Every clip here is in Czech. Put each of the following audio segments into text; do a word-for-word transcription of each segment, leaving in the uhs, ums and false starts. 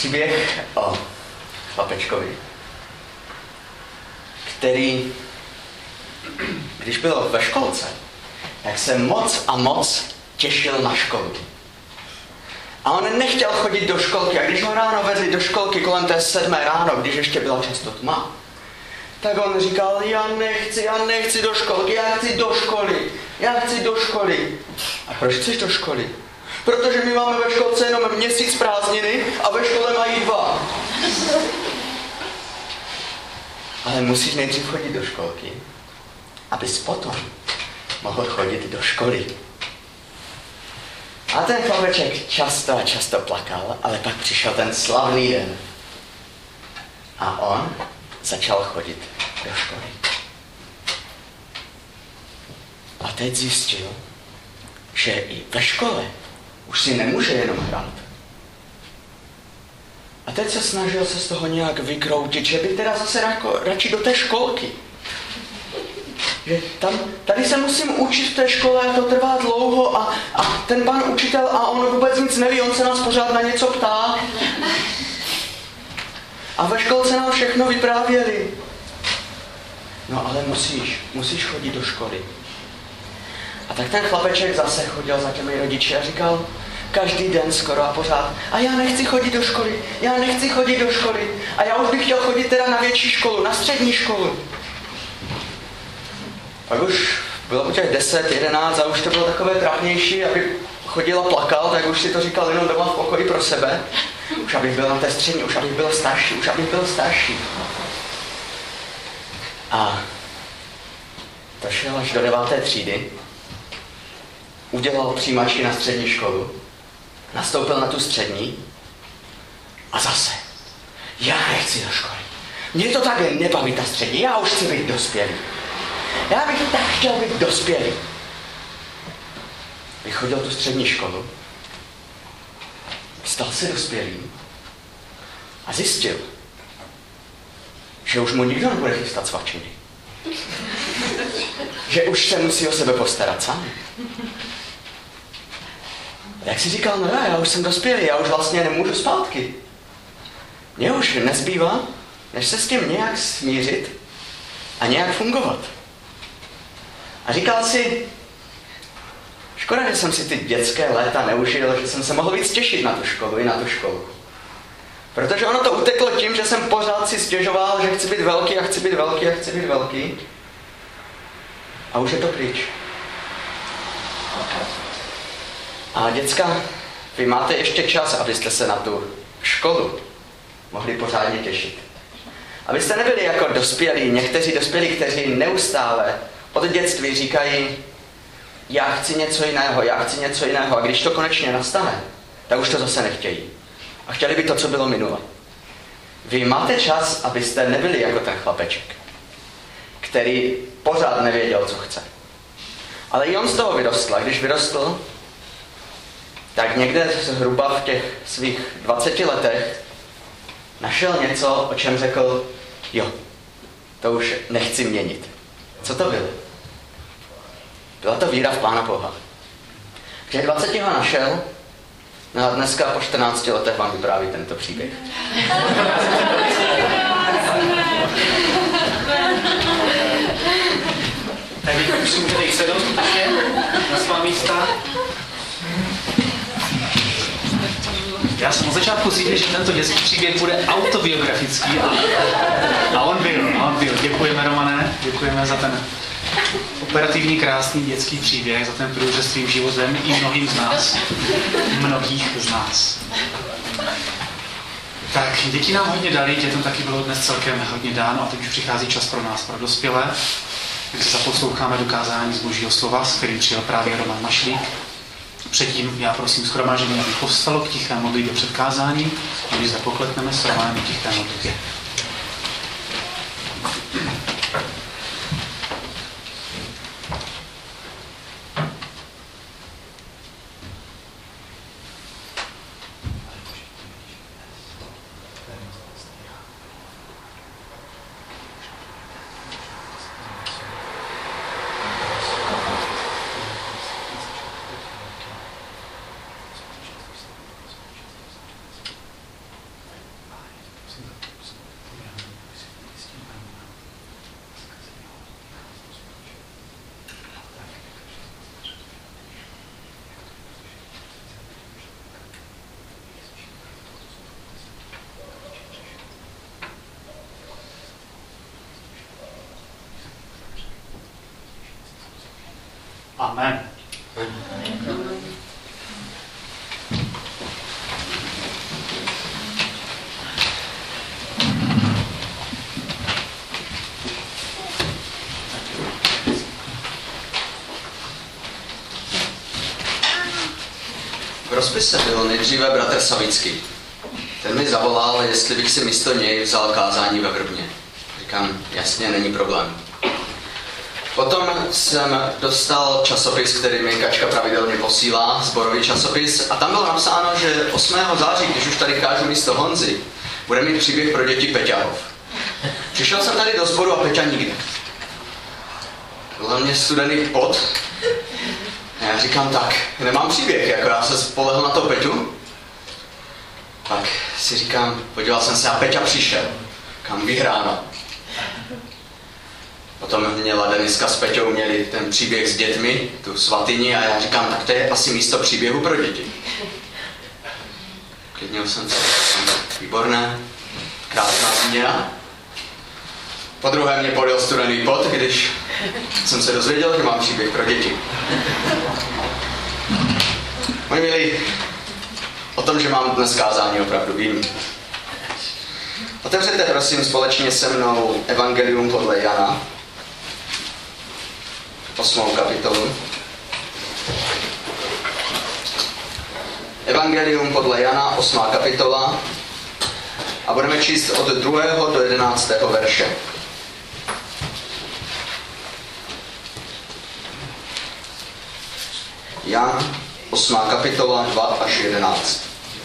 příběh o chlapečkovi, který, když byl ve školce, tak se moc a moc těšil na školu. A on nechtěl chodit do školky. A když ho ráno vezli do školky kolem té sedmé ráno, když ještě byla často tma, tak on říkal, já nechci, já nechci do školky, já chci do školy, já chci do školy. A proč chceš do školy? Protože my máme ve školce jenom měsíc prázdniny a ve škole mají dva. Ale musíš nejdřív chodit do školky, abys potom mohl chodit do školy. A ten chlapeček často a často plakal, ale pak přišel ten slavný den. A on začal chodit do školy. A teď zjistil, že i ve škole už si nemůže jenom hrát. A teď se snažil se z toho nějak vykroutit, že by teda zase jako, radši do té školky. Že tam, tady se musím učit v té škole, to trvá dlouho a, a ten pan učitel a on vůbec nic neví, on se nás pořád na něco ptá. A ve školce nám všechno vyprávěli. No ale musíš, musíš chodit do školy. A tak ten chlapeček zase chodil za těmi rodiči a říkal každý den skoro a pořád, a já nechci chodit do školy, já nechci chodit do školy. A já už bych chtěl chodit teda na větší školu, na střední školu. Pak už bylo po těch deset, jedenáct a už to bylo takové trapnější, aby chodil a plakal, tak už si to říkal jenom doma v pokoji pro sebe. Už abych byl na té střední, už abych byl starší, už abych byl starší. A došel až do deváté třídy, udělal přijímačky na střední školu, nastoupil na tu střední a zase, já nechci do školy. Mě to takhle nebaví ta střední, já už chci být dospělý. Já bych tak chtěl být dospělý. Vychodil tu střední školu, stal se dospělým a zjistil, že už mu nikdo nebude chystat svačiny. Že už se musí o sebe postarat sám. A jak si říkal, no já už jsem dospělý, já už vlastně nemůžu zpátky. Mně už nezbývá, než se s tím nějak smířit a nějak fungovat. A říkal si, škoda, že jsem si ty dětské léta neužil, že jsem se mohl víc těšit na tu školu i na tu školu. Protože ono to uteklo tím, že jsem pořád si stěžoval, že chci být velký a chci být velký a chci být velký. A už je to pryč. A děcka, vy máte ještě čas, abyste se na tu školu mohli pořádně těšit. Abyste nebyli jako dospělí, někteří dospělí, kteří neustále od dětství říkají, já chci něco jiného, já chci něco jiného. A když to konečně nastane, tak už to zase nechtějí. A chtěli by to, co bylo minule. Vy máte čas, abyste nebyli jako ten chlapeček, který pořád nevěděl, co chce. Ale i on z toho vyrostl. A když vyrostl, tak někde zhruba v těch svých dvaceti letech našel něco, o čem řekl, jo, to už nechci měnit. Co to bylo? Byla to víra v Pána Boha. V těch dvaceti ho našel, no a dneska po čtrnácti letech vám vypráví tento příběh. Tak teď už si můžete jít sednout skutečně na svá místa. Já jsem od začátku cítil, že tento dětský příběh bude autobiografický a, a on byl, a on byl. Děkujeme, Romane, děkujeme za ten operativní, krásný dětský příběh, za ten průřez svým životem i mnohým z nás, mnohých z nás. Tak, děti nám hodně dali, dětem taky bylo dnes celkem hodně dáno a teď už přichází čas pro nás, pro dospělé. Takže zaposloucháme dokázání z Božího slova, s kterým přijel právě Roman Mašlík. Předtím já prosím shromáždění, aby povstalo k tiché modlitbě před kázáním a my zde poklekneme s Romanem k tiché modlitbě. Amen. V rozpise byl nejdříve bratr Savický. Ten mi zavolal, jestli bych si místo něj vzal kázání ve Vrbně. Říkám, jasně, není problém. Potom jsem dostal časopis, který mi Kačka pravidelně posílá, sborový časopis, a tam bylo napsáno, že osmého září, když už tady kážu místo Honzy, bude mít příběh pro děti Peťahov. Přišel jsem tady do sboru a Peťa nikde. Byl mě studený pot. A já říkám, tak, nemám příběh, jako já se spolehl na to Peťu. Pak si říkám, podíval jsem se a Peťa přišel. Kam vyhráno. Potom měla Deniska s Peťou měli ten příběh s dětmi, tu svatyni, a já říkám, tak to je asi místo příběhu pro děti. Klidnil jsem se, výborné, krásná změna. Po druhé mě podjel studený pot, když jsem se dozvěděl, že mám příběh pro děti. Moji milí, o tom, že mám dnes kázání, opravdu vím. Otevřete prosím společně se mnou Evangelium podle Jana, osmou kapitolu. Evangelium podle Jana, osmá kapitola, a budeme číst od druhého do jedenáctého verše. Jan, osmá kapitola, dva až jedenáct.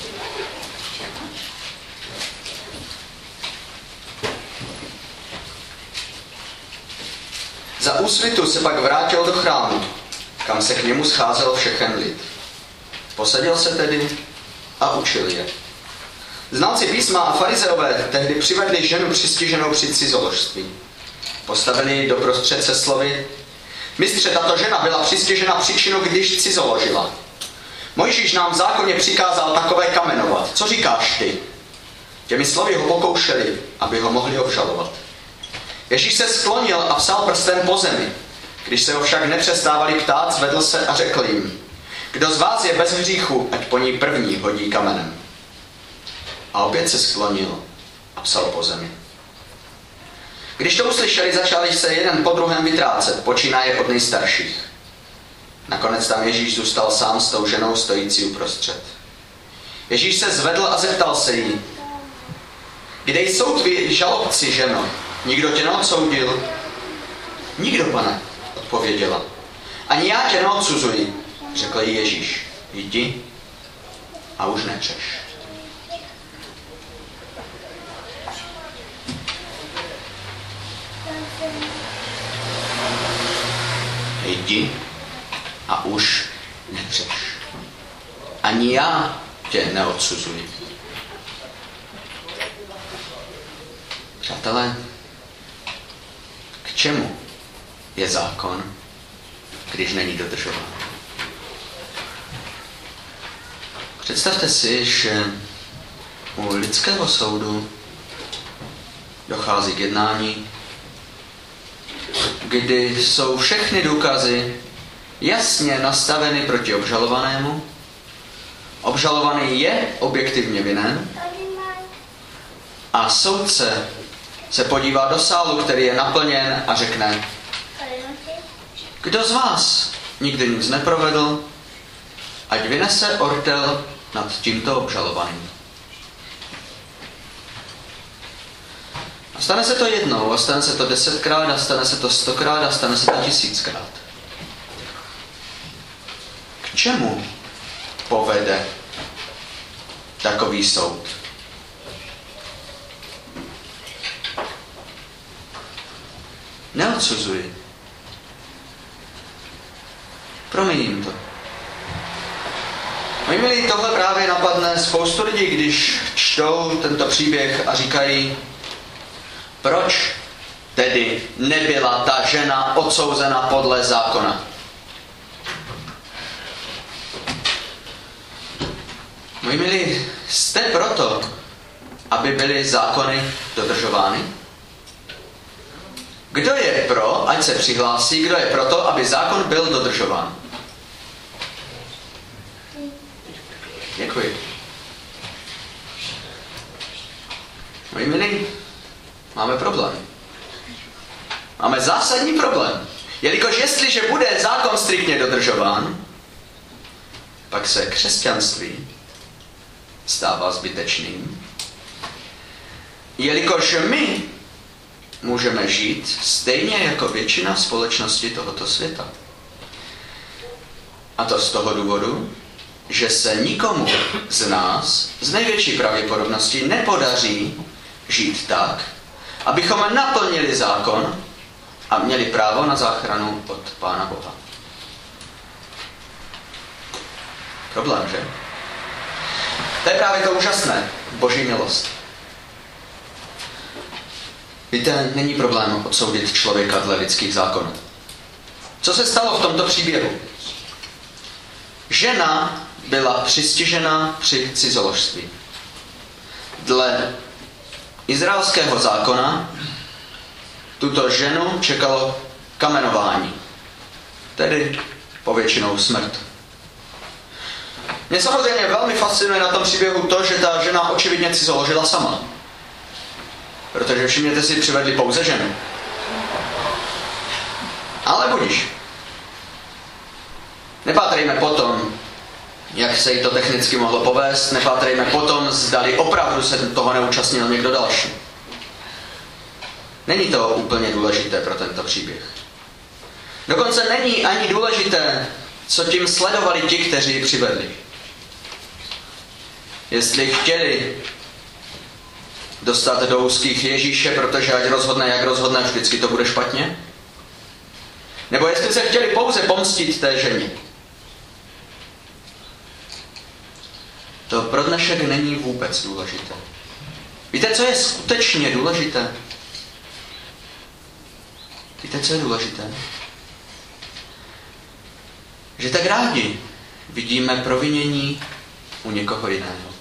Za úsvitu se pak vrátil do chrámu, kam se k němu scházel všechen lid. Posadil se tedy a učil je. Znalci písma a farizeové tehdy přivedli ženu přistiženou při cizoložství. Postavili ji doprostřed se slovy: Mistře, tato žena byla přistižena příčinu, když cizoložila. Mojžíš nám v zákoně přikázal takové kamenovat. Co říkáš ty? Těmi slovy ho pokoušeli, aby ho mohli obžalovat. Ježíš se sklonil a psal prstem po zemi. Když se ho však nepřestávali ptát, zvedl se a řekl jim: Kdo z vás je bez hříchu, ať po ní první hodí kamenem. A opět se sklonil a psal po zemi. Když to uslyšeli, začali se jeden po druhém vytrácet, počínaje od nejstarších. Nakonec tam Ježíš zůstal sám s tou ženou stojící uprostřed. Ježíš se zvedl a zeptal se jí: Kde jsou tví žalobci, ženo? Nikdo tě neodsoudil? Nikdo, pane, odpověděla. Ani já tě neodsuzuji, řekl jí Ježíš. Jdi a už nečeš. Jdi a už nepřeš. Ani já tě neodsuzuji. Přátelé, k čemu je zákon, když není dodržován? Představte si, že u lidského soudu dochází k jednání, kdy jsou všechny důkazy jasně nastaveny proti obžalovanému. Obžalovaný je objektivně vinen a soudce se podívá do sálu, který je naplněn, a řekne: Kdo z vás nikdy nic neprovedl, ať vynese ortel nad tímto obžalovaným. A stane se to jednou, a stane se to desetkrát, a stane se to stokrát, a stane se to tisíckrát. K čemu povede takový soud? Neodsuzuji. Prominím to. Moji milí, tohle právě napadne spoustu lidí, když čtou tento příběh a říkají: Proč tedy nebyla ta žena odsouzena podle zákona? Moji milí, jste proto, aby byly zákony dodržovány? Kdo je pro, ať se přihlásí, kdo je proto, aby zákon byl dodržován? Děkuji. Moji milí, máme problém. Máme zásadní problém. Jelikož jestliže bude zákon striktně dodržován, pak se křesťanství stává zbytečným. Jelikož my můžeme žít stejně jako většina společnosti tohoto světa. A to z toho důvodu, že se nikomu z nás z největší pravděpodobností nepodaří žít tak, abychom naplnili zákon a měli právo na záchranu od Pána Boha. Problém, že? To je právě to úžasné, Boží milost. Víte, není problém odsoudit člověka dle lidských zákonů. Co se stalo v tomto příběhu? Žena byla přistižena při cizoložství. Dle izraelského zákona tuto ženu čekalo kamenování, tedy povětšinou smrt. Mě samozřejmě velmi fascinuje na tom příběhu to, že ta žena očividně cizoložila sama. Protože všimněte si, přivedli pouze ženu. Ale budiš. Nepátrejme potom, jak se jí to technicky mohlo povést, nepátrejme potom, zdali opravdu se toho neúčastnil někdo další. Není to úplně důležité pro tento příběh. Dokonce není ani důležité, co tím sledovali ti, kteří ji přivedli. Jestli chtěli dostat do úzkých Ježíše, protože ať rozhodne, jak rozhodne, vždycky to bude špatně? Nebo jestli se chtěli pouze pomstit té ženě? To pro dnešek není vůbec důležité. Víte, co je skutečně důležité? Víte, co je důležité? Že tak rádi vidíme provinění u někoho jiného.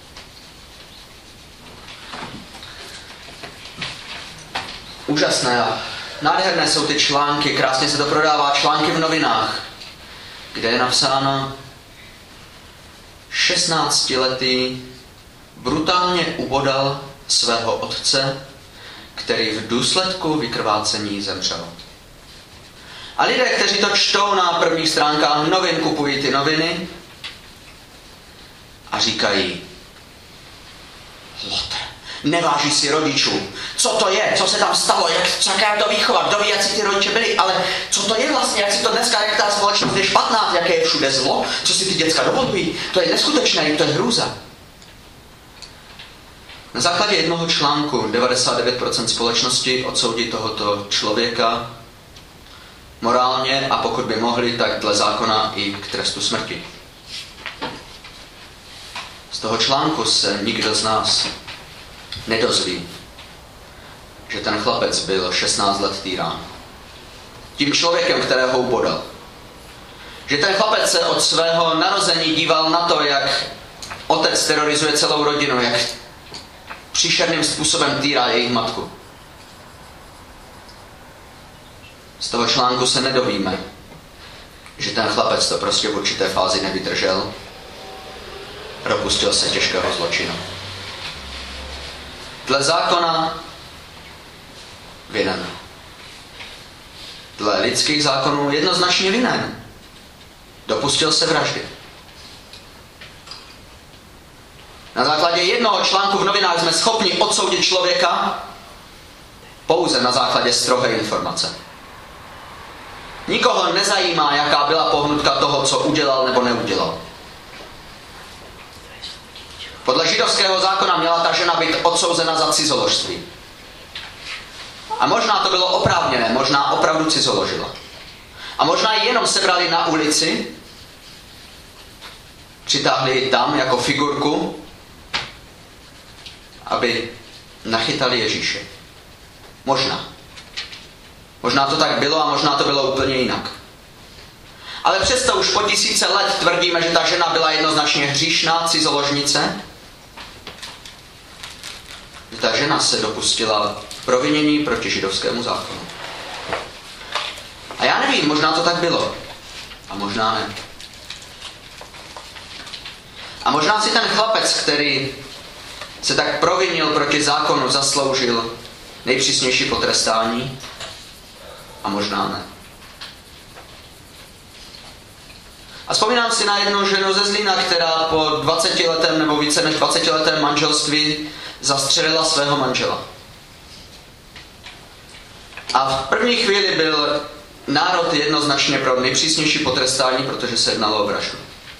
Úžasné a nádherné jsou ty články, krásně se to prodává, články v novinách, kde je napsáno: šestnáctiletý brutálně ubodal svého otce, který v důsledku vykrvácení zemřel. A lidé, kteří to čtou na prvních stránkách novin, kupují ty noviny a říkají: Lotr, neváží si rodičů. Co to je? Co se tam stalo? Jak, jaká je to výchova? Kdo ví, jak si ty rodiče byli? Ale co to je vlastně? Jak si to dneska, jak ta společnost je špatná? Jaké je všude zlo? Co si ty děcka dovolují? To je neskutečné, to je hrůza. Na základě jednoho článku devadesát devět procent společnosti odsoudí tohoto člověka morálně a pokud by mohli, tak dle zákona i k trestu smrti. Z toho článku se nikdo z nás nedozví, že ten chlapec byl šestnáct let týrán. Tím člověkem, kterého ubodal. Že ten chlapec se od svého narození díval na to, jak otec terorizuje celou rodinu, jak příšerným způsobem týrá jejich matku. Z toho článku se nedovíme, že ten chlapec to prostě v určité fázi nevydržel, dopustil se těžkého zločinu. Dle zákona vinen. Dle lidských zákonů jednoznačně vinen. Dopustil se vraždy. Na základě jednoho článku v novinách jsme schopni odsoudit člověka pouze na základě strohé informace. Nikoho nezajímá, jaká byla pohnutka toho, co udělal nebo neudělal. Podle židovského zákona měla ta žena být odsouzena za cizoložství. A možná to bylo oprávněné, možná opravdu cizoložila. A možná ji jenom sebrali na ulici, přitáhli ji tam jako figurku, aby nachytali Ježíše. Možná. Možná to tak bylo a možná to bylo úplně jinak. Ale přesto už po tisíce let tvrdíme, že ta žena byla jednoznačně hříšná cizoložnice. Že ta žena se dopustila provinění proti židovskému zákonu. nevím, možná to tak bylo. A možná ne. A možná si ten chlapec, který se tak provinil proti zákonu, zasloužil nejpřísnější potrestání. A možná ne. A vzpomínám si na jednu ženu ze Zlína, která po dvacetiletém nebo více než dvacetiletém manželství zastřelila svého manžela. A v první chvíli byl národ jednoznačně pro nejpřísnější potrestání, protože se jednalo o vraždu.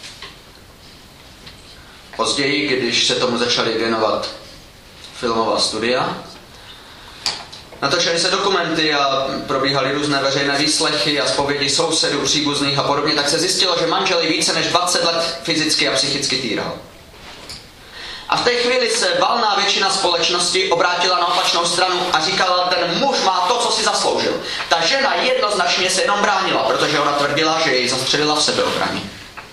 Později, když se tomu začali věnovat filmová studia, natočily se dokumenty a probíhaly různé veřejné výslechy a zpovědi sousedů, příbuzných a podobně, tak se zjistilo, že manžel ji více než dvacet let fyzicky a psychicky týral. A v té chvíli se valná většina společnosti obrátila na opačnou stranu a říkala, ten muž má to, co si zasloužil. Ta žena jednoznačně se jenom bránila, protože ona tvrdila, že jej zastřelila v sebeobraně.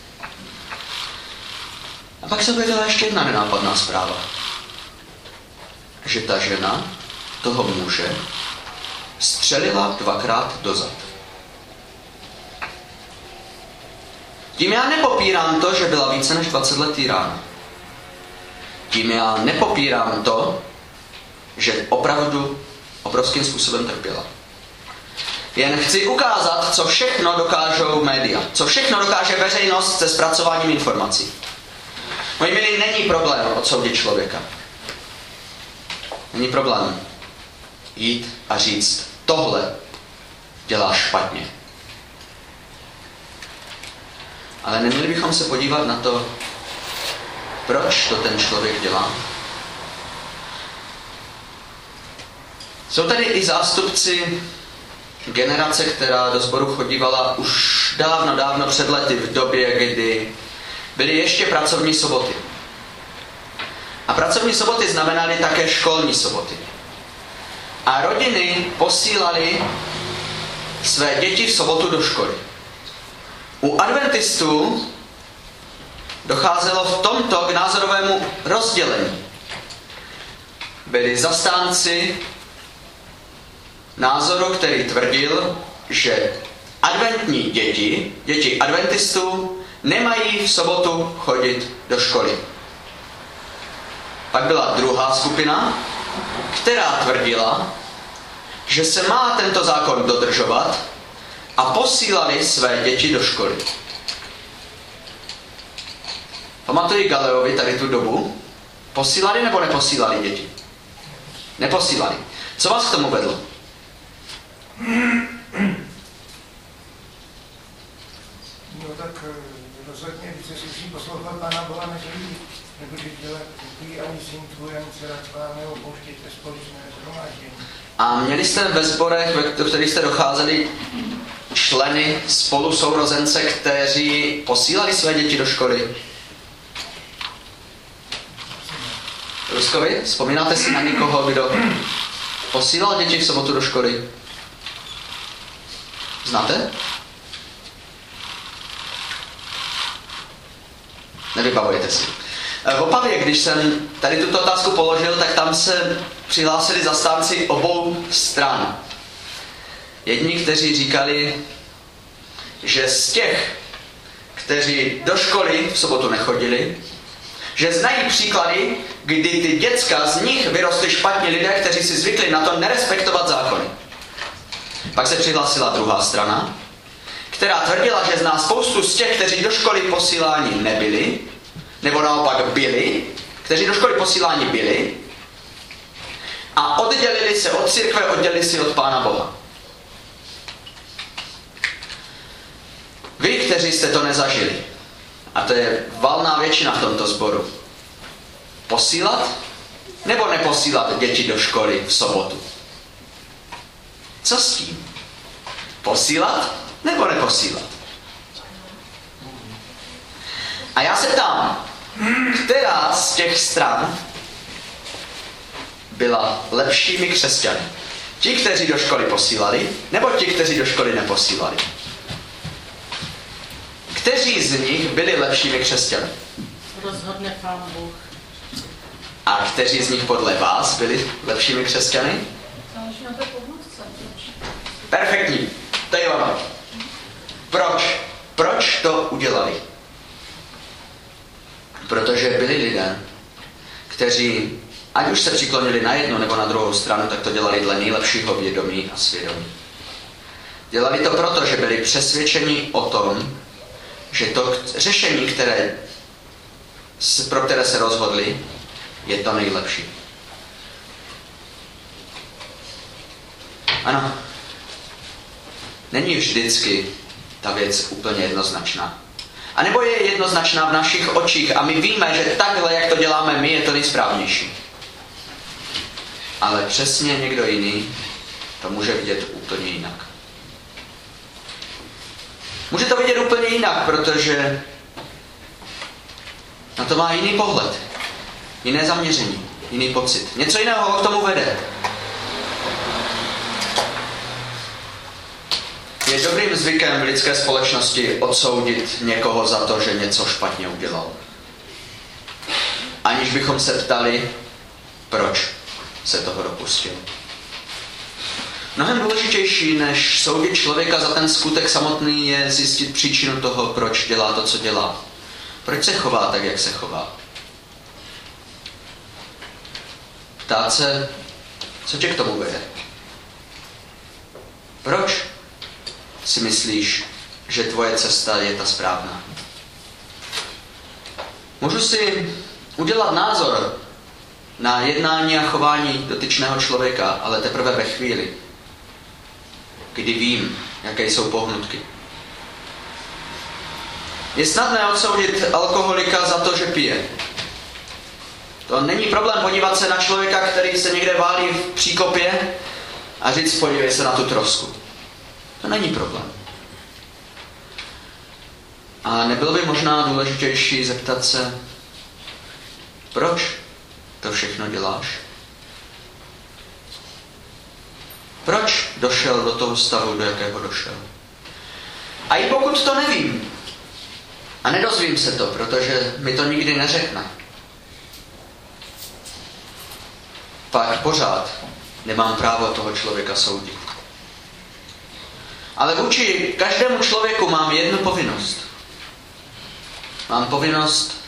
A pak se objevila ještě jedna nenápadná zpráva. Že ta žena toho muže střelila dvakrát dozad. Tím já nepopírám to, že byla více než dvacet let týrána. Tím já nepopírám to, že opravdu obrovským způsobem trpěla. Jen chci ukázat, co všechno dokážou média, co všechno dokáže veřejnost se zpracováním informací. Moji milí, není problém odsoudit člověka. Není problém jít a říct, tohle děláš špatně. Ale neměli bychom se podívat na to, proč to ten člověk dělá. Jsou tady i zástupci generace, která do sboru chodívala už dávno, dávno před lety, v době, kdy byly ještě pracovní soboty. A pracovní soboty znamenaly také školní soboty. A rodiny posílaly své děti v sobotu do školy. U adventistů docházelo v tomto k názorovému rozdělení. Byli zastánci názoru, který tvrdil, že adventní děti, děti adventistů, nemají v sobotu chodit do školy. Pak byla druhá skupina, která tvrdila, že se má tento zákon dodržovat a posílali své děti do školy. Pamatuji Galeovi tady tu dobu? Posílali nebo neposílali děti? Neposílali. Co vás k tomu vedlo? No tak rozhodně více si musím poslouchat Pána Boha než lidí. Nebudeš dělat kukují ani syn tvůj, ani dcera tvá, neopouštějte společné shromáždění. A měli jste ve sborech, do kterých jste docházeli, členy spolu sourozence, kteří posílali své děti do školy? Ruskovi, vzpomínáte si na někoho, kdo posílal děti v sobotu do školy? Znáte? Nevybavujete si. V Opavě, když jsem tady tuto otázku položil, tak tam se přihlásili zastánci obou stran. Jedni, kteří říkali, že z těch, kteří do školy v sobotu nechodili, že znají příklady, kdy ty děcka z nich vyrostly špatní lidé, kteří si zvykli na to nerespektovat zákony. Pak se přihlásila druhá strana, která tvrdila, že zná spoustu z těch, kteří do školy posíláni nebyli, nebo naopak byli, kteří do školy posíláni byli a oddělili se od církve, oddělili si od Pána Boha. Vy, kteří jste to nezažili, a to je valná většina v tomto sboru, posílat nebo neposílat děti do školy v sobotu? Co s tím? Posílat nebo neposílat? A já se ptám, která z těch stran byla lepšími křesťany? Ti, kteří do školy posílali, nebo ti, kteří do školy neposílali? Kteří z nich byli lepšími křesťany? Rozhodne Pán Bůh. A kteří z nich podle vás byli lepšími křesťany? Záleží na té pomůcce. Perfektní. To je ono. Proč? Proč to udělali? Protože byli lidé, kteří, ať už se přiklonili na jednu nebo na druhou stranu, tak to dělali dle nejlepšího vědomí a svědomí. Dělali to proto, že byli přesvědčeni o tom, že to řešení, které, pro které se rozhodli, je to nejlepší. Ano, není vždycky ta věc úplně jednoznačná. A nebo je jednoznačná v našich očích a my víme, že takhle, jak to děláme my, je to nejsprávnější. Ale přesně někdo jiný to může vidět úplně jinak. Může to vidět úplně jinak, protože na to má jiný pohled, jiné zaměření, jiný pocit. Něco jiného ho k tomu vede. Je dobrým zvykem v lidské společnosti odsoudit někoho za to, že něco špatně udělal. Aniž bychom se ptali, proč se toho dopustil. Mnohem důležitější, než soudit člověka za ten skutek samotný, je zjistit příčinu toho, proč dělá to, co dělá. Proč se chová tak, jak se chová. Ptát se, co tě k tomu vede. Proč si myslíš, že tvoje cesta je ta správná? Můžu si udělat názor na jednání a chování dotyčného člověka, ale teprve ve chvíli, kdy vím, jaké jsou pohnutky. Je snadné odsoudit alkoholika za to, že pije. To není problém podívat se na člověka, který se někde válí v příkopě a říct, podívej se na tu trosku. To není problém. A nebylo by možná důležitější zeptat se, proč to všechno děláš? Proč došel do toho stavu, do jakého došel? A i pokud to nevím, a nedozvím se to, protože mi to nikdy neřekne, pak pořád nemám právo toho člověka soudit. Ale vůči každému člověku mám jednu povinnost. Mám povinnost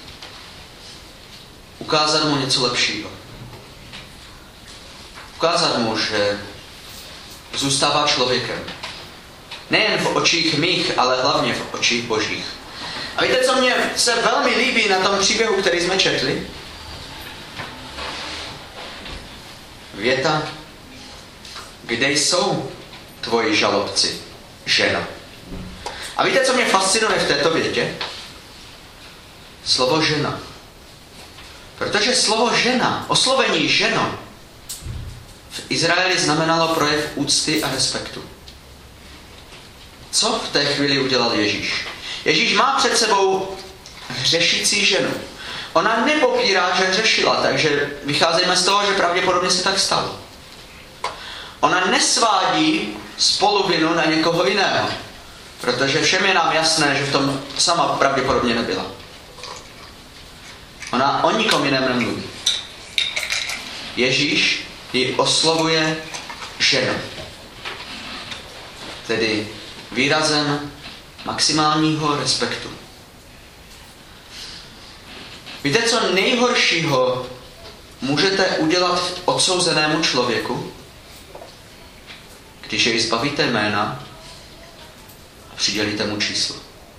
ukázat mu něco lepšího. Ukázat mu, že zůstává člověkem. Nejen v očích mých, ale hlavně v očích božích. A víte, co mě se velmi líbí na tom příběhu, který jsme četli? Věta, kde jsou tvoji žalobci, žena. A víte, co mě fascinuje v této větě? Slovo žena. Protože slovo žena, oslovení ženo, v Izraeli znamenalo projev úcty a respektu. Co v té chvíli udělal Ježíš? Ježíš má před sebou hřešící ženu. Ona nepopírá, že hřešila, takže vycházejme z toho, že pravděpodobně se tak stalo. Ona nesvádí spoluvinu na někoho jiného, protože všem je nám jasné, že v tom sama pravděpodobně nebyla. Ona o nikom jiném nemluví. Ježíš ji oslovuje ženu. Tedy výrazem maximálního respektu. Víte, co nejhoršího můžete udělat odsouzenému člověku? Když jej zbavíte jména a přidělíte mu číslo.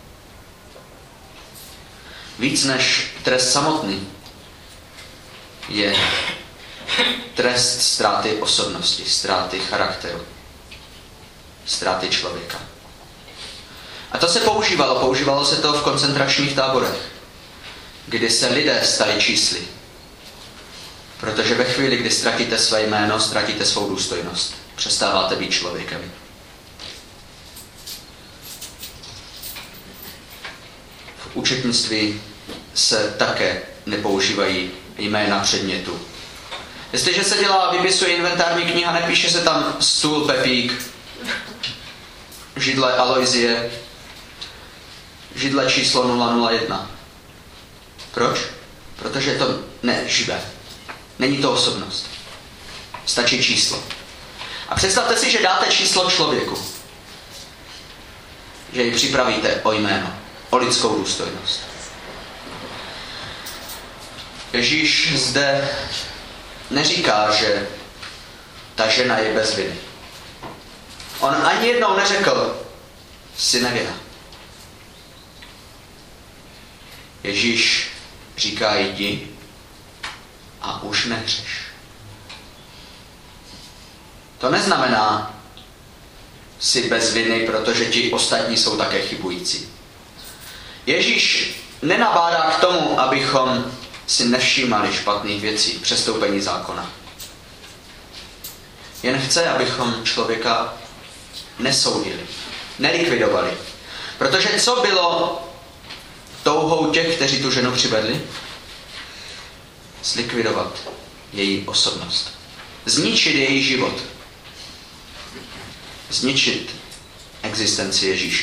Víc než trest samotný je trest ztráty osobnosti, ztráty charakteru, ztráty člověka. A to se používalo, používalo se to v koncentračních táborech, kdy se lidé stali čísly. Protože ve chvíli, kdy ztratíte své jméno, ztratíte svou důstojnost. Přestáváte být člověkem. V účetnictví se také nepoužívají jména předmětů. Jestliže se dělá, vypisuje inventární kniha, nepíše se tam stůl Pepík, židle Aloizie, židle číslo nula nula jedna. Proč? Protože je to neživé. Není to osobnost. Stačí číslo. A představte si, že dáte číslo člověku. že ji připravíte o jméno, o lidskou důstojnost. Ježíš zde neříká, že ta žena je bez viny. On ani jednou neřekl, jsi nevinna. Ježíš říká, jdi a už nehřeš. To neznamená, jsi bez viny, protože ti ostatní jsou také chybující. Ježíš nenabádá k tomu, abychom si nevšímali špatných věcí, přestoupení zákona. Jen chce, abychom člověka nesoudili, nelikvidovali. Protože co bylo touhou těch, kteří tu ženu přivedli? Zlikvidovat její osobnost. Zničit její život. Zničit existenci Ježíše.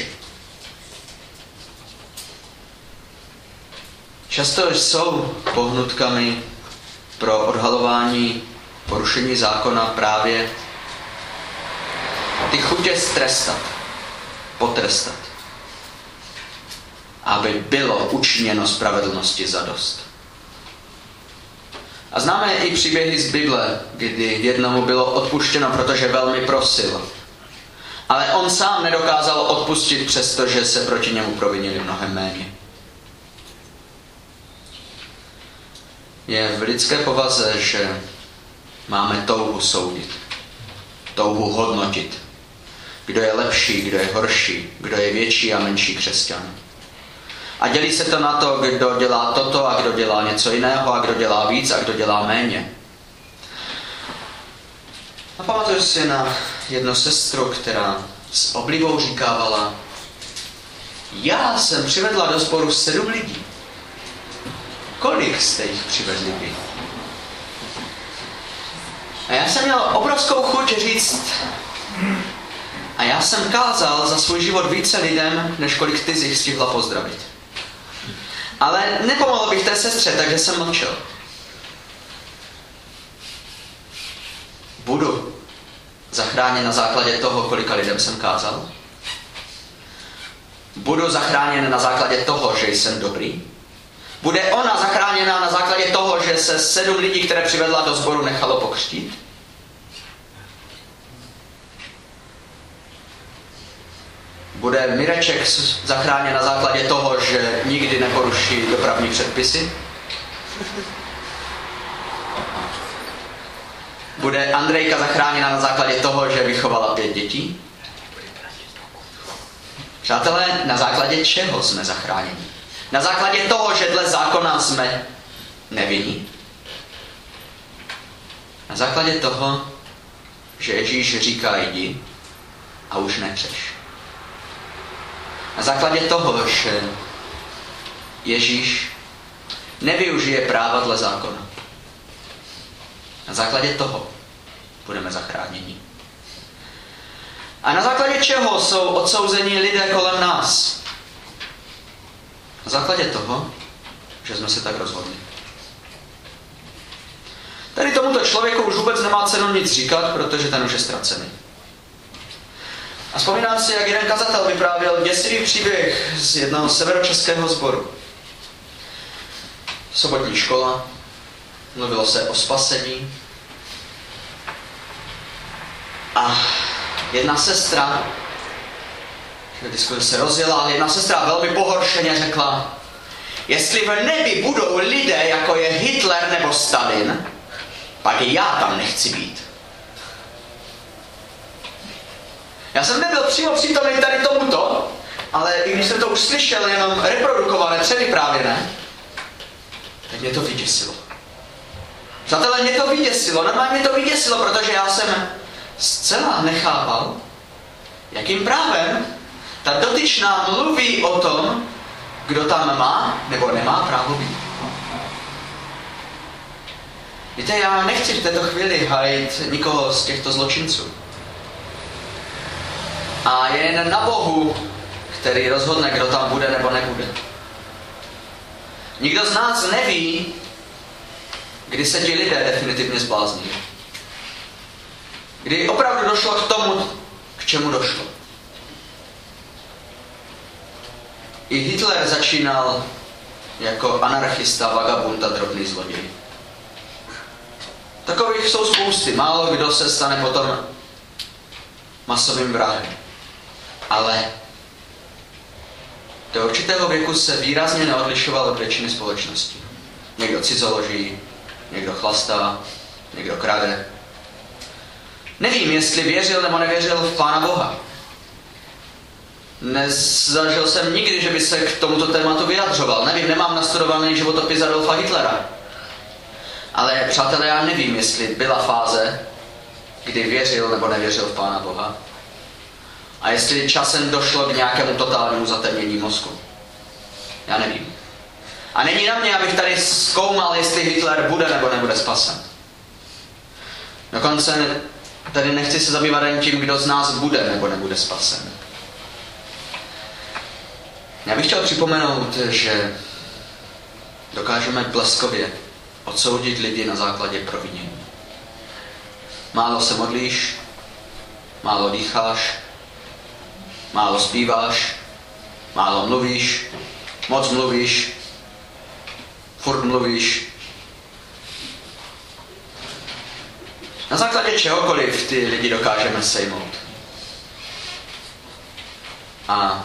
Často jsou pohnutkami pro odhalování porušení zákona právě ty chutě strestat, potrestat, aby bylo učiněno spravedlnosti zadost. A známe i příběhy z Bible, kdy jednomu bylo odpuštěno, protože velmi prosil. Ale on sám nedokázal odpustit, přestože se proti němu provinili mnohem méně. Je v lidské povaze, že máme touhu soudit, touhu hodnotit, kdo je lepší, kdo je horší, kdo je větší a menší křesťan. A dělí se to na to, kdo dělá toto a kdo dělá něco jiného a kdo dělá víc a kdo dělá méně. A pamatuju si na jednu sestru, která s oblibou říkávala, já jsem přivedla do sboru sedm lidí. Kolik jste jich přivedli vy? A já jsem měl obrovskou chuť říct, a já jsem kázal za svůj život více lidem, než kolik ty z jich stihla pozdravit. Ale nepomohl bych té sestře, takže jsem mlčel. Budu zachráněn na základě toho, kolika lidem jsem kázal? Budu zachráněn na základě toho, že jsem dobrý? Bude ona zachráněna na základě toho, že se sedm lidí, které přivedla do sboru, nechalo pokřtít? Bude Mireček zachráněn na základě toho, že nikdy neporuší dopravní předpisy? Bude Andrejka zachráněna na základě toho, že vychovala pět dětí? Přátelé, na základě čeho jsme zachráněni? Na základě toho, že dle zákona jsme nevinní? Na základě toho, že Ježíš říká jdi a už nehřeš. Na základě toho, že Ježíš nevyužije práva dle zákona. Na základě toho budeme zachráněni. A na základě čeho jsou odsouzení lidé kolem nás? Na základě toho, že jsme se tak rozhodli. Tady tomuto člověku už vůbec nemá cenu nic říkat, protože ten už je ztracený. A vzpomínám si, jak jeden kazatel vyprávěl děsivý příběh z jednoho severočeského sboru. Sobotní škola, mluvilo se o spasení. A jedna sestra, diskuze se rozjela, ale jedna sestra velmi pohoršeně řekla, jestli v nebi budou lidé, jako je Hitler nebo Stalin, pak i já tam nechci být. Já jsem nebyl přímo přítomný tady tomuto, ale i když jsem to už slyšel, jenom reprodukované, převyprávěné, tak mě to vyděsilo. Přátelé, mě to vyděsilo, normálně mě to vyděsilo, protože já jsem zcela nechápal, jakým právem ta dotyčná mluví o tom, kdo tam má nebo nemá právo být. Víte, já nechci v této chvíli hajit nikoho z těchto zločinců. A je jen na Bohu, který rozhodne, kdo tam bude nebo nebude. Nikdo z nás neví, kdy se ti lidé definitivně zblázní. Kdy opravdu došlo k tomu, k čemu došlo. I Hitler začínal jako anarchista, vagabund a drobný zloděj. Takových jsou spousty. Málo kdo se stane potom masovým vrahem. Ale do určitého věku se výrazně neodlišoval od většiny společnosti. Někdo cizoloží, někdo chlastá, někdo krade. Nevím, jestli věřil nebo nevěřil v Pána Boha. Nezažil jsem nikdy, že by se k tomuto tématu vyjadřoval. Nevím, nemám nastudovaný životopis Adolfa Hitlera. Ale přátelé, já nevím, jestli byla fáze, kdy věřil nebo nevěřil v Pána Boha. A jestli časem došlo k nějakému totálnímu zatemnění mozku. Já nevím. A není na mě, abych tady zkoumal, jestli Hitler bude nebo nebude spasen. Dokonce tady nechci se zabývat jen tím, kdo z nás bude nebo nebude spasen. Já bych chtěl připomenout, že dokážeme bleskově odsoudit lidi na základě provinění. Málo se modlíš, málo dýcháš, málo zpíváš, málo mluvíš, moc mluvíš, furt mluvíš. Na základě čehokoliv ty lidi dokážeme sejmout. A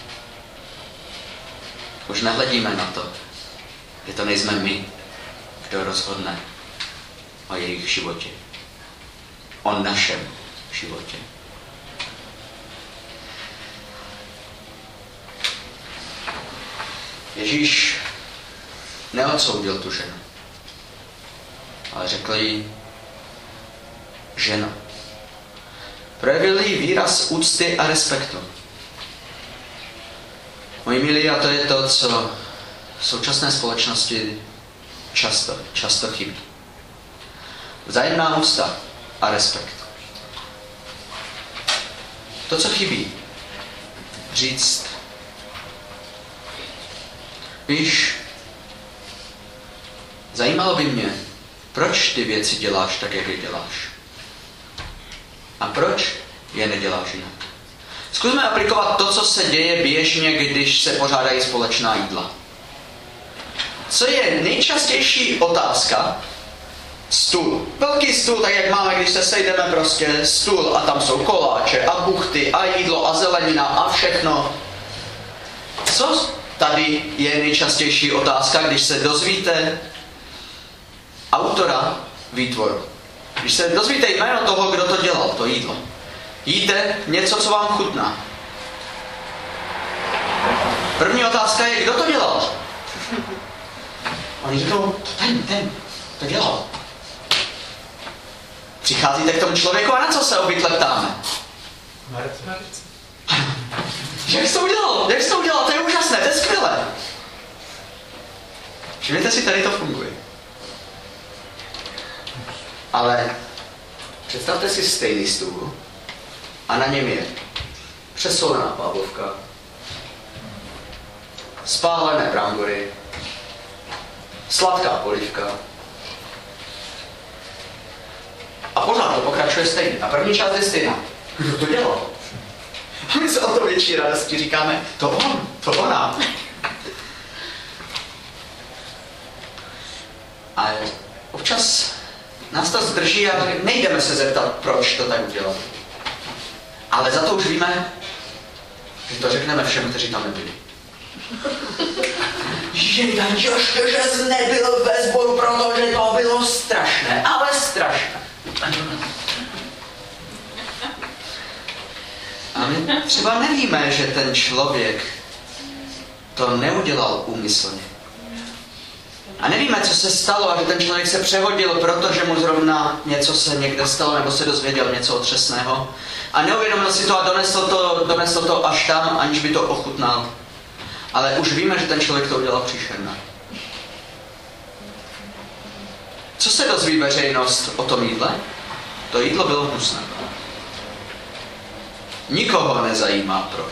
už nehledíme na to, že to nejsme my, kdo rozhodne o jejich životě. O našem životě. Ježíš neodsoudil tu ženu, ale řekl jí žena. Projevil jí výraz úcty a respektu. Moji milí, a to je to, co v současné společnosti často, často chybí. Vzájemná úcta a respekt. To, co chybí, říct, víš, zajímalo by mě, proč ty věci děláš tak, jak je děláš. A proč je neděláš jinak. Zkusme aplikovat to, co se děje běžně, když se pořádají společná jídla. Co je nejčastější otázka? Stůl. Velký stůl, tak jak máme, když se sejdeme, prostě stůl a tam jsou koláče a buchty a jídlo a zelenina a všechno. Co tady je nejčastější otázka, když se dozvíte autora výtvoru? Když se dozvíte jméno toho, kdo to dělal, to jídlo. Jíte něco, co vám chutná. První otázka je, kdo to dělal? Oni řeknou, ten, ten, to dělal. Přicházíte k tomu člověku a na co se obvykle ptáme? Jak jsi to udělal? Jak jsi to udělal? To je úžasné, to je skvělé. Všimněte si, tady to funguje. Ale představte si stejný stůl a na něm je přesolená pavlovka, spálené brambory, sladká polívka. A pořád to pokračuje stejně. A první část je stejná. Kdo to dělal? A my se o to větší radosti říkáme, to on, to ona. A občas nás to zdrží a nejdeme se zeptat, proč to tak udělal. Ale za to už víme, že to řekneme všem, kteří tam nebyli. Žejda, ještě, že jsi nebyl ve sboru, protože to bylo strašné, ale strašné. A my třeba nevíme, že ten člověk to neudělal úmyslně. A nevíme, co se stalo a že ten člověk se přehodil, protože mu zrovna něco se někde stalo nebo se dozvěděl něco otřesného. A neuvědomil si to a donesl to, donesl to až tam, aniž by to ochutnal. Ale už víme, že ten člověk to udělal příšerné. Co se dozví veřejnost o tom jídle? To jídlo bylo hnusné. Nikoho nezajímá proč.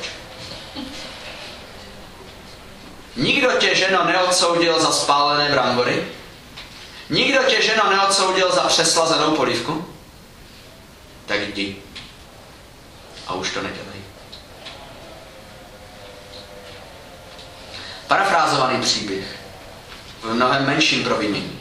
Nikdo tě, ženo, neodsoudil za spálené brambory? Nikdo tě, ženo, neodsoudil za přeslazenou polívku? Tak jdi. A už to nedělej. parafrázovaný příběh v mnohem menším provinění.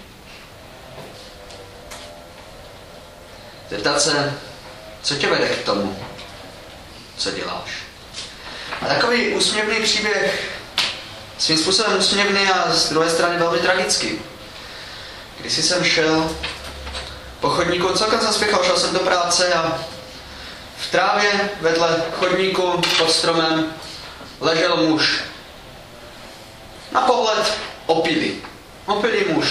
Zeptat se, co tě vede k tomu, co děláš. A takový úsměvný příběh, svým způsobem úsměvný a z druhé strany velmi tragický. Když jsem šel po chodníku, celkem jsem spěchal, šel jsem do práce a v trávě vedle chodníku pod stromem ležel muž. Na pohled opilý. Opilý muž.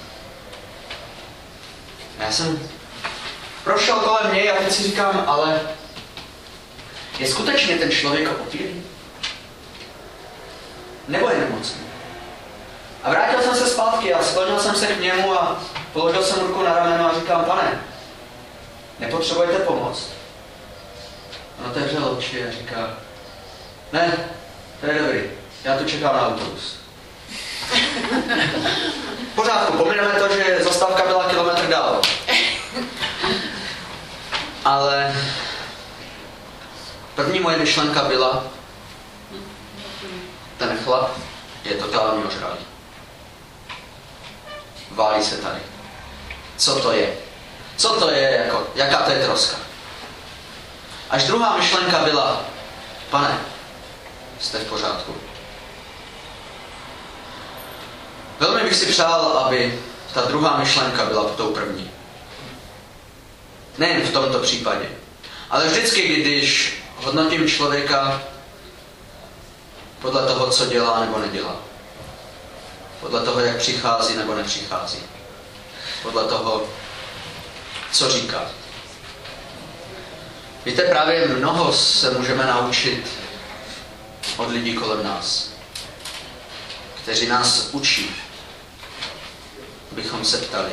Já jsem prošel kolem něj a teď si říkám, ale je skutečně ten člověk opilý? Nebo je nemocný? A vrátil jsem se zpátky a sklonil jsem se k němu a položil jsem ruku na rameno a říkám, pane, nepotřebujete pomoc? On otevřel oči a říká, ne, to je dobrý, já tu čekám na autobus. V pořádku, pomineme to, že zastávka byla kilometr dál. Ale první moje myšlenka byla, ten chlap je totálně ožralý. Válí se tady. Co to je? Co to je? Jako, jaká to je troska? Až druhá myšlenka byla, pane, jste v pořádku. Velmi bych si přál, aby ta druhá myšlenka byla tou první. Nejen v tomto případě, ale vždycky, když hodnotím člověka podle toho, co dělá nebo nedělá. Podle toho, jak přichází nebo nepřichází. Podle toho, co říká. Víte, právě mnoho se můžeme naučit od lidí kolem nás, kteří nás učí, abychom se ptali.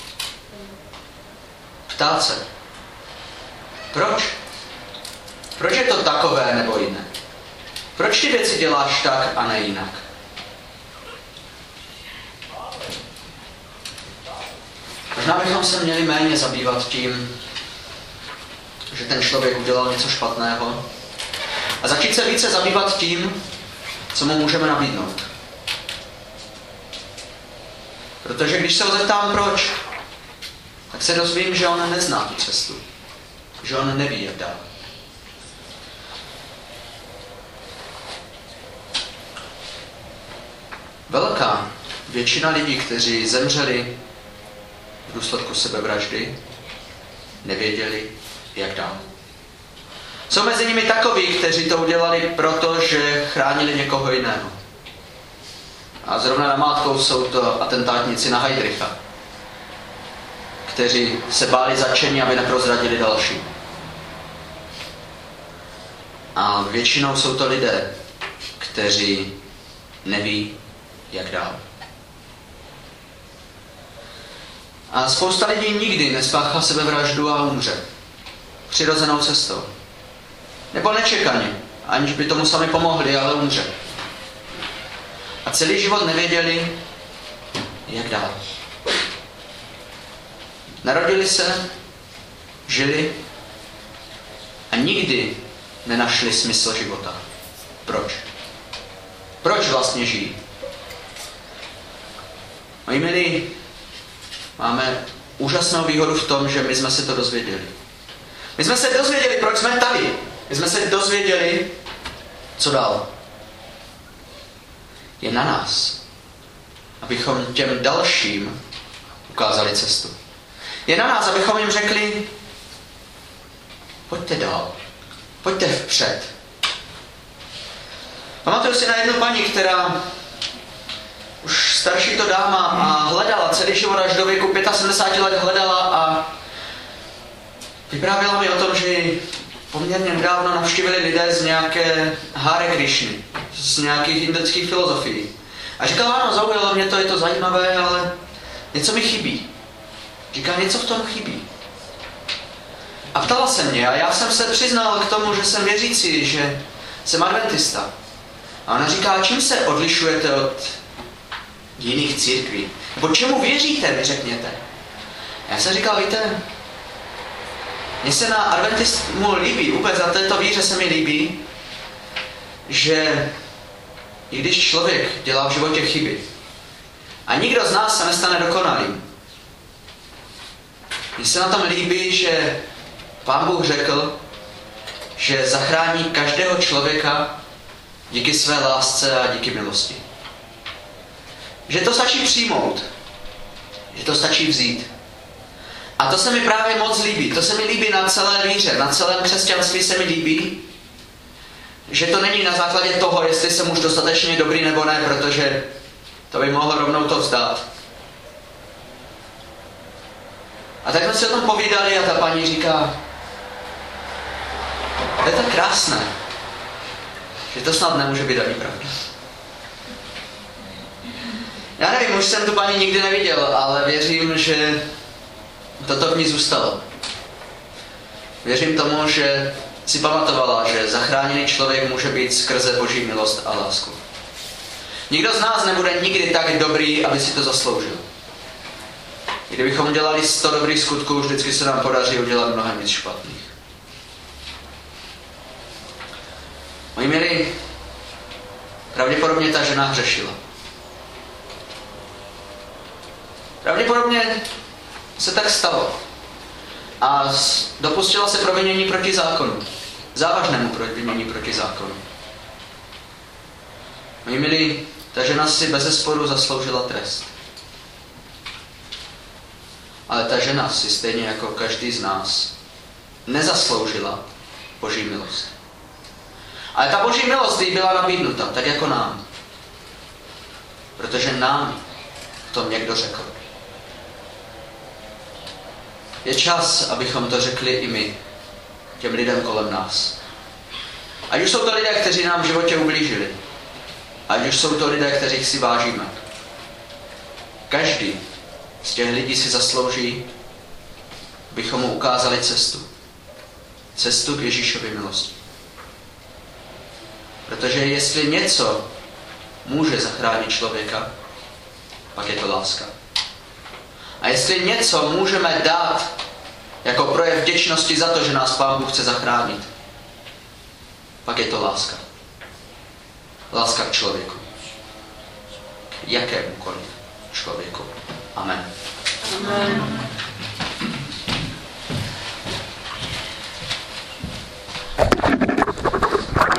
Ptát se. Proč? Proč je to takové nebo jiné? Proč ty věci děláš tak a ne jinak? Možná bychom se měli méně zabývat tím, že ten člověk udělal něco špatného a začít se více zabývat tím, co mu můžeme nabídnout. Protože když se ho zeptám proč, tak se dozvím, že on nezná tu cestu. Že on neví, jak dál. Velká většina lidí, kteří zemřeli v důsledku sebevraždy, nevěděli, jak dál. Jsou mezi nimi takoví, kteří to udělali proto, že chránili někoho jiného. A zrovna namátkou jsou to atentátníci na Heydricha, kteří se báli zatčení, aby neprozradili další. A většinou jsou to lidé, kteří neví, jak dál. A spousta lidí nikdy nespáchá sebevraždu a umře. Přirozenou cestou. Nebo nečekaně, aniž by tomu sami pomohli, ale umře. A celý život nevěděli, jak dál. Narodili se, žili a nikdy nenašli smysl života. Proč? Proč vlastně žijí? Moji milí, máme úžasnou výhodu v tom, že my jsme se to dozvěděli. My jsme se dozvěděli, proč jsme tady. My jsme se dozvěděli, co dál. Je na nás, abychom těm dalším ukázali cestu. Je na nás, abychom jim řekli, pojďte dál, pojďte vpřed. Pamatuju si na jednu paní, která už starší to dáma a hledala celý život až do věku sedmdesáti pěti let hledala a vyprávěla mi o tom, že ji poměrně nedávno navštívili lidé z nějaké Hare Krishny, z nějakých indických filozofií. A říkala, ano, zaujalo mě to, je to zajímavé, ale něco mi chybí. Říká, něco v tom chybí. A ptala se mě a já jsem se přiznal k tomu, že jsem věřící, že jsem adventista. A ona říká, čím se odlišujete od jiných církví? Nebo čemu věříte, mi řekněte. Já jsem říkal, víte, mně se na adventismu líbí, úplně za této víře se mi líbí, že i když člověk dělá v životě chyby. A nikdo z nás se nestane dokonalým. Mně se na tom líbí, že Pán Bůh řekl, že zachrání každého člověka díky své lásce a díky milosti. Že to stačí přijmout. Že to stačí vzít. A to se mi právě moc líbí. To se mi líbí na celé víře. Na celém křesťanství se mi líbí, že to není na základě toho, jestli jsem už dostatečně dobrý nebo ne, protože to by mohlo rovnou to vzdát. A tak jsme si o tom povídali a ta paní říká, to je tak krásné, že to snad nemůže být ani pravda. Já nevím, už jsem tu paní nikdy neviděl, ale věřím, že toto v ní zůstalo. Věřím tomu, že si pamatovala, že zachráněný člověk může být skrze Boží milost a lásku. Nikdo z nás nebude nikdy tak dobrý, aby si to zasloužil. Kdybychom dělali sto dobrých skutků, vždycky se nám podaří udělat mnohem víc špatných. Moji milí, pravděpodobně ta žena hřešila. Pravděpodobně se tak stalo. A dopustila se provinění proti zákonu. Závažnému provinění proti zákonu. Moji milí, ta žena si bezesporu zasloužila trest. Ale ta žena si stejně jako každý z nás nezasloužila Boží milost. Ale ta Boží milost jí byla nabídnuta, tak jako nám. Protože nám to někdo řekl. Je čas, abychom to řekli i my, těm lidem kolem nás. Ať už jsou to lidé, kteří nám v životě ublížili. Ať už jsou to lidé, kterých si vážíme. Každý z těch lidí si zaslouží, abychom mu ukázali cestu. Cestu k Ježíšově milosti. Protože jestli něco může zachránit člověka, pak je to láska. A jestli něco můžeme dát jako projev vděčnosti za to, že nás Pán Bůh chce zachránit, pak je to láska. Láska k člověku. K jakémukoliv člověku. Amen. Amen.